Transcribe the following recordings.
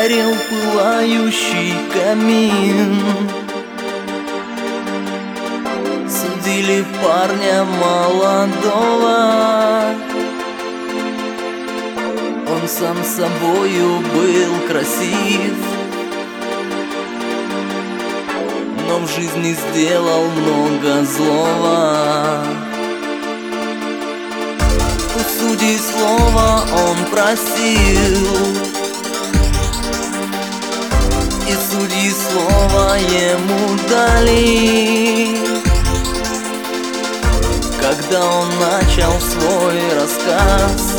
Горел пылающий камин. Судили парня молодого. Он сам собою был красив, но в жизни сделал много злого. У судей слова он просил, и судьи слово ему дали. Когда он начал свой рассказ,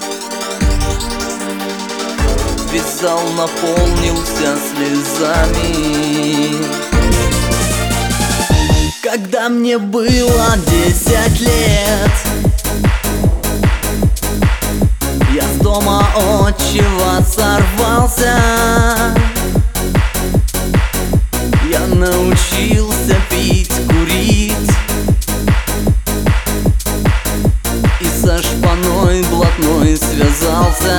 весь зал наполнился слезами. Когда мне было 10 лет, я с дома отчего сорвался. Я научился пить, курить и со шпаной блатной связался.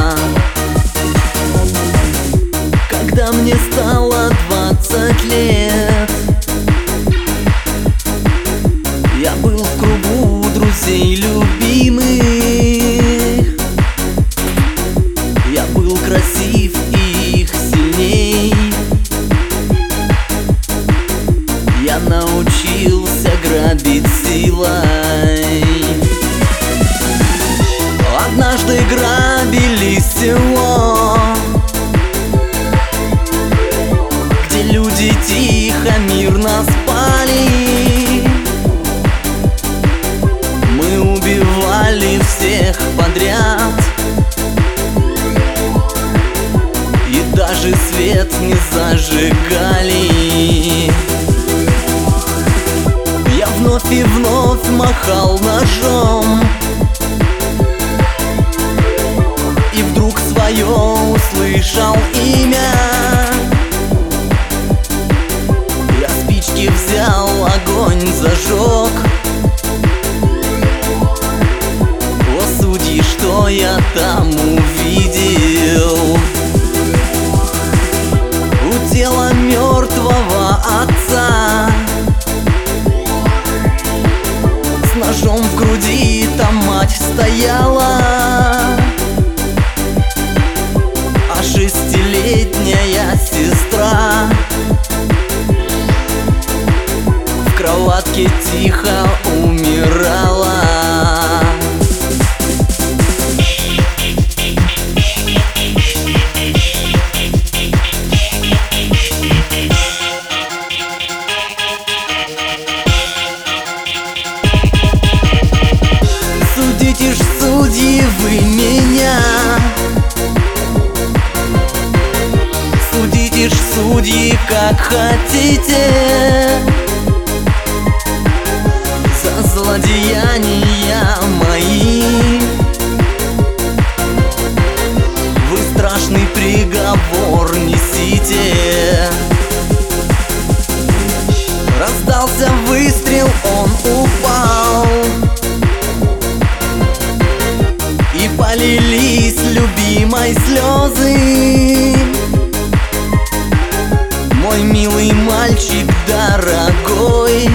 Когда мне стало 20 лет, я был в кругу друзей любимых. Я был красив и их сильней. Я научился грабить силой. Однажды грабили село, где люди тихо, мирно спали. Мы убивали всех подряд и даже свет не зажигали. Я вновь и вновь махал ножом, и вдруг свое услышал имя. Я спички взял, огонь зажег. О, судьи, что я там увидел? У тела мертвого отца, с ножом в груди там мать стояла, а 6-летняя сестра в кроватке тихо умирала. Судите ж, судьи, вы меня, судите ж, судьи, как хотите, за злодеяния мои. Вы страшный приговор несите. Раздался выстрел, он упал, и полились любимой слезы. Мой милый мальчик дорогой,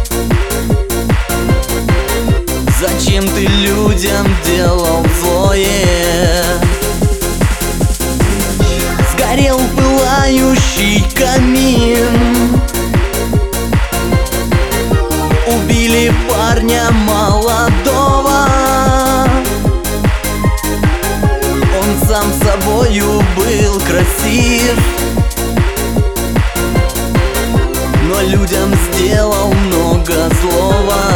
зачем ты людям делал злое? Сгорел пылающий камин, убили парня молодого. Он сам собою был красив, но людям сделал много злого.